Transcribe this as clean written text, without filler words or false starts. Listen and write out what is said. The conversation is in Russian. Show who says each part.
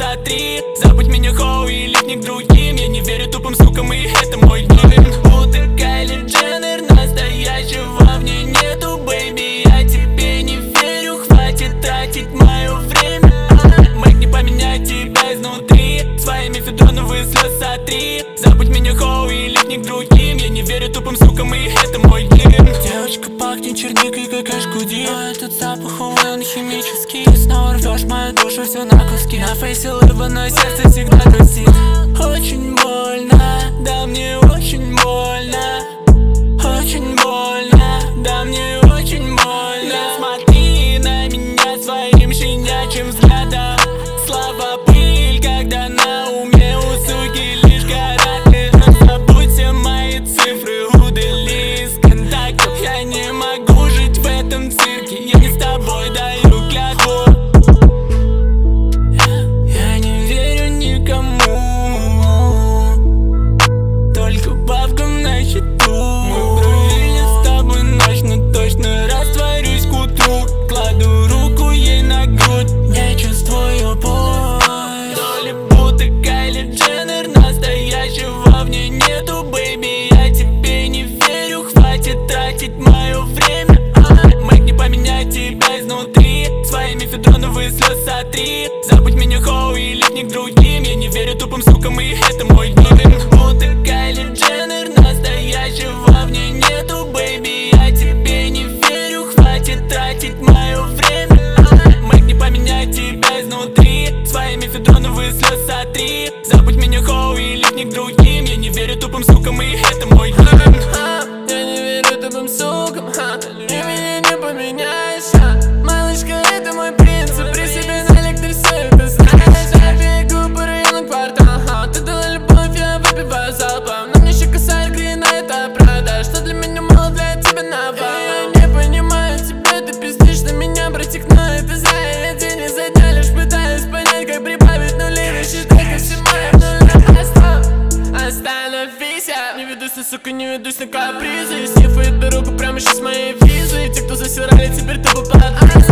Speaker 1: сотри. Забудь меня, хоу, и липни к другим. Я не верю тупым сукам, и это мой гимн. Будто Кайли Дженнер, настоящего в ней нету, бэйби. Я тебе не верю, хватит тратить мое время. Мэг, не поменять тебя изнутри, своими федроновые слез сотри. Забудь меня, хоу, и липни к другим. Я не верю тупым сукам, и это мой гимн. Девочка пахнет черникой, как эшкуди, но этот запах, увы, он химический. Ты снова рвешь мою душу всю на куски. На фейсе улыбка, но сердце всегда грустит. Очень больно, да мне очень больно. Очень больно, да мне очень больно. Смотри на меня своим щенячьим взглядом. Слава пыль, когда на уме у суки лишь гаражи. Забудь все мои цифры, удали из контактов. Я не могу жить в этом цирке, я не с тобой даю клятву. Я не верю никому, только бабкам на счету. Мы провели с тобой ночь, но точно растворюсь к утру. Кладу руку ей на грудь, я чувствую боль. То ли будто Кайли Дженнер, настоящего в ней нету, бэйби. Я тебе не верю, хватит тратить мое время. Мэг, не поменять тебя изнутри, своими федроновые слез сотри. Забудь меня, хоу, и липни к другим. Я не верю тупым сукам, и это мой гимн. Будто Кайли Дженнер, настоящего в ней нету, бэйби. Я тебе не верю, хватит тратить мое время. Мэг, не поменять тебя изнутри, своими федроновые слез сотри. Забудь меня, хоу, и липни к другим. Я не верю тупым сукам, и это мой гимн.
Speaker 2: Я не верю тупым сукам, ты меня не поменяешь. Малышка, это мой принцип, при себе на электросвет, ты знаешь. Я бегу по району квартала, ты дала любовь, я выпиваю залпом. Но мне еще косарь грина, это правда, что для меня мало, для тебя навал. Я не понимаю тебя, ты пиздишь на меня, братик, но это зря. Я день изо дня лишь пытаюсь понять, как прибавить нули. Рассчитай ко всему, я в нуль. Остановись, я не ведусь на, сука, не ведусь на капризы. Снифает дорогу прямо сейчас моей визы. Те, кто засирали, теперь тупо под